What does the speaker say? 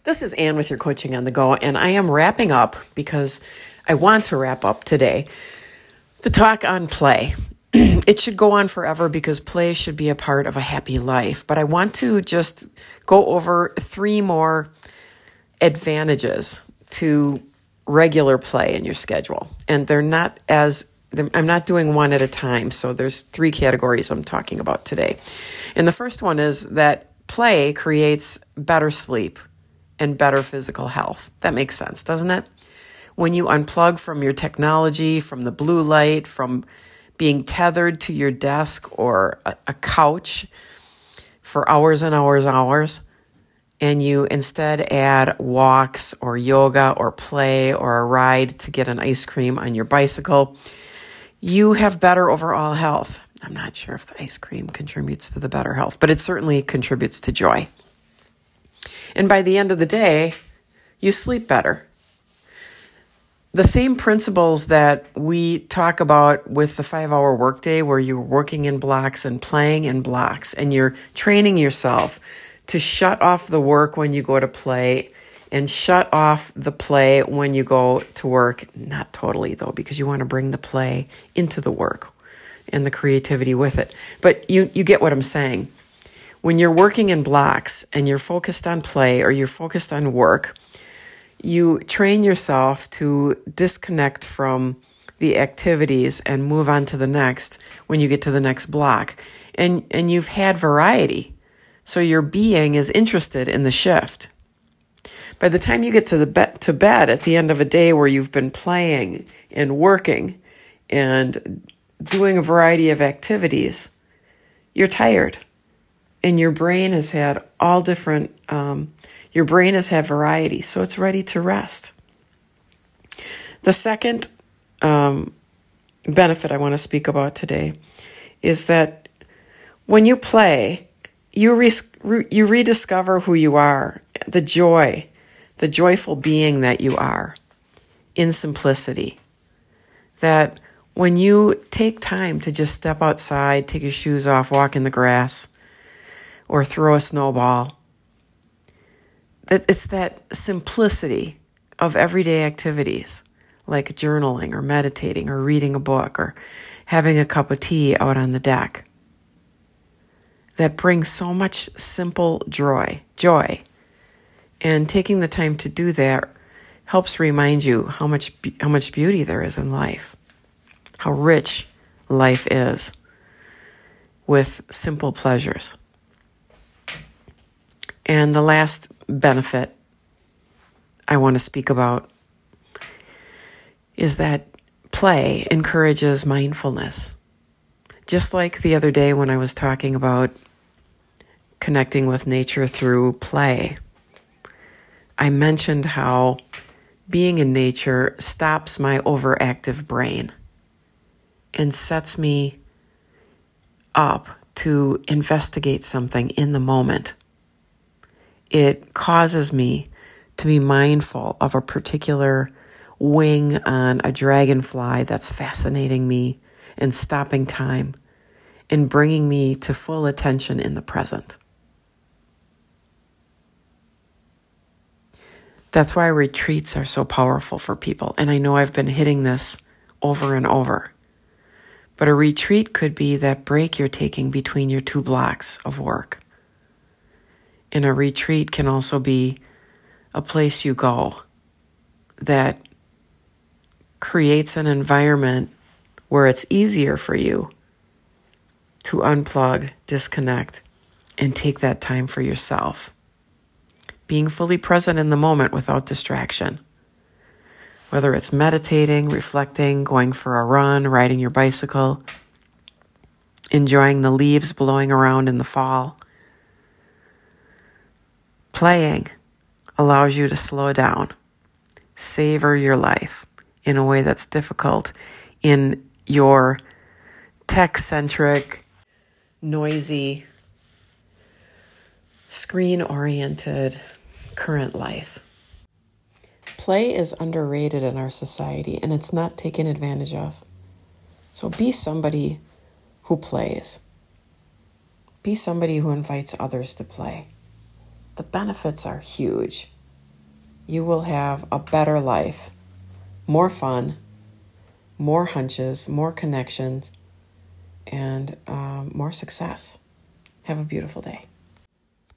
This is Ann with your Coaching on the Go, and I am wrapping up because I want to wrap up today the talk on play. It should go on forever because play should be a part of a happy life, but I want to just go over 3 more advantages to regular play in your schedule. And I'm not doing one at a time, so there's 3 categories I'm talking about today. And the first one is that play creates better sleep and better physical health. That makes sense, doesn't it? When you unplug from your technology, from the blue light, from being tethered to your desk or a couch for hours and hours, and you instead add walks or yoga or play or a ride to get an ice cream on your bicycle, you have better overall health. I'm not sure if the ice cream contributes to the better health, but it certainly contributes to joy. And by the end of the day, you sleep better. The same principles that we talk about with the 5-hour workday, where you're working in blocks and playing in blocks, and you're training yourself to shut off the work when you go to play and shut off the play when you go to work. Not totally, though, because you want to bring the play into the work and the creativity with it. But you get what I'm saying. When you're working in blocks and you're focused on play or you're focused on work, you train yourself to disconnect from the activities and move on to the next when you get to the next block. And you've had variety. So your being is interested in the shift. By the time you get to bed at the end of a day where you've been playing and working and doing a variety of activities, you're tired. And your brain has had your brain has had variety, so it's ready to rest. The second benefit I want to speak about today is that when you play, you rediscover who you are, the joyful being that you are, in simplicity. That when you take time to just step outside, take your shoes off, walk in the grass, or throw a snowball, that it's that simplicity of everyday activities like journaling or meditating or reading a book or having a cup of tea out on the deck that brings so much simple joy. And taking the time to do that helps remind you how much beauty there is in life, how rich life is with simple pleasures. And the last benefit I want to speak about is that play encourages mindfulness. Just like the other day when I was talking about connecting with nature through play, I mentioned how being in nature stops my overactive brain and sets me up to investigate something in the moment. It causes me to be mindful of a particular wing on a dragonfly that's fascinating me and stopping time and bringing me to full attention in the present. That's why retreats are so powerful for people. And I know I've been hitting this over and over. But a retreat could be that break you're taking between your 2 blocks of work. And a retreat can also be a place you go that creates an environment where it's easier for you to unplug, disconnect, and take that time for yourself. Being fully present in the moment without distraction. Whether it's meditating, reflecting, going for a run, riding your bicycle, enjoying the leaves blowing around in the fall. Playing allows you to slow down, savor your life in a way that's difficult in your tech-centric, noisy, screen-oriented current life. Play is underrated in our society, and it's not taken advantage of. So be somebody who plays. Be somebody who invites others to play. The benefits are huge. you will have a better life, more fun, more hunches, more connections, and more success. Have a beautiful day.